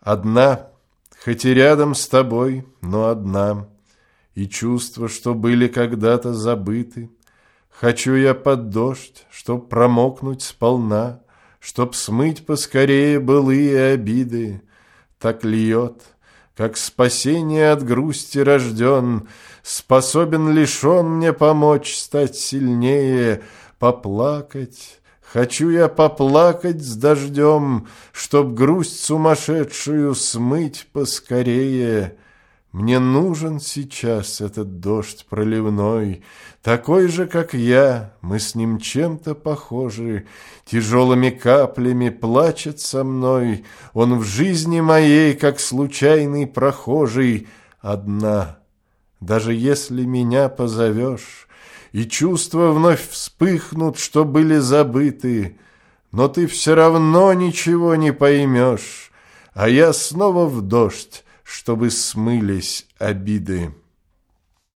Одна, хоть и рядом с тобой, но одна, и чувства, что были когда-то забыты. Хочу я под дождь, чтоб промокнуть сполна, чтоб смыть поскорее былые обиды. Так льет, как спасение от грусти рожден, способен лишь он мне помочь стать сильнее, поплакать. Хочу я поплакать с дождем, чтоб грусть сумасшедшую смыть поскорее. Мне нужен сейчас этот дождь проливной, такой же, как я, мы с ним чем-то похожи. Тяжелыми каплями плачет со мной, он в жизни моей, как случайный прохожий. Одна, даже если меня позовешь, и чувства вновь вспыхнут, что были забыты, но ты все равно ничего не поймешь, а я снова в дождь, чтобы смылись обиды.